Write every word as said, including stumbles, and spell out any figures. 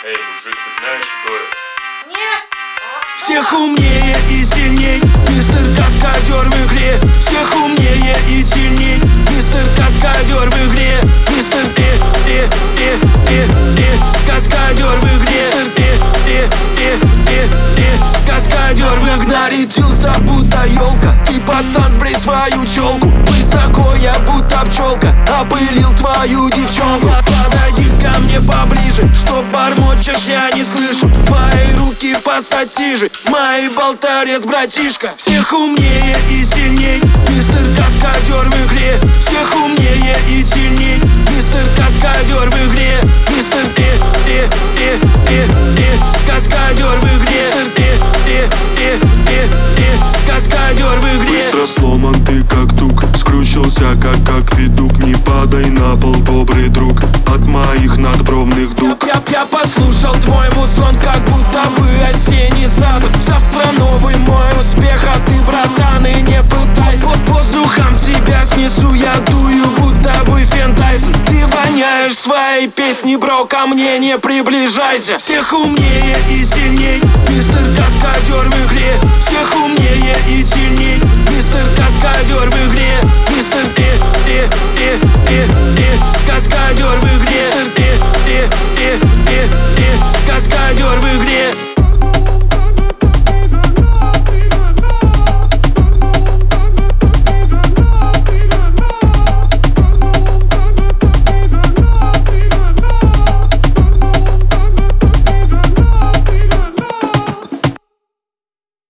Эй, мужик, ты знаешь, кто я? Нет. Всех умнее и сильней мистер Каскадер в игре. Всех умнее и сильней мистер Каскадер в игре. Мистер э, э, э, э, э, Каскадер в игре. Мистер э, э, э, э, э, Каскадер в игре. Нарядился будто елка, ты, пацан, сбрей свою челку. Высоко я будто пчелка, опылил твою девчонку. Подойди ко мне поближе, что бормочешь, я не слышу. Твои руки пассатижи, мои болтарец, братишка. Всех умнее и сильней мистер Каскадер в игре. Всех умнее и сильней мистер Каскадер в игре. Мистер э, э, э, э, э, Каскадер в игре. Мистер э, э, э, э, э, Каскадер в игре. Быстро сломан ты как тук, скрючился как акведук. Не падай на пол, добрый друг, от моих надбровных дуг. Я, я, я послушал твой музон, как будто бы осенний сад. Завтра новый мой успех, а ты, братан, и не пытайся. Воздухом тебя снесу, я дую, будто бы фентайс. Ты воняешь своей песни, бро, ко мне не приближайся. Всех умнее и сильней мистер Каскадер в игре. Всех умнее и сильней мистер Каскадер в игре. Мистер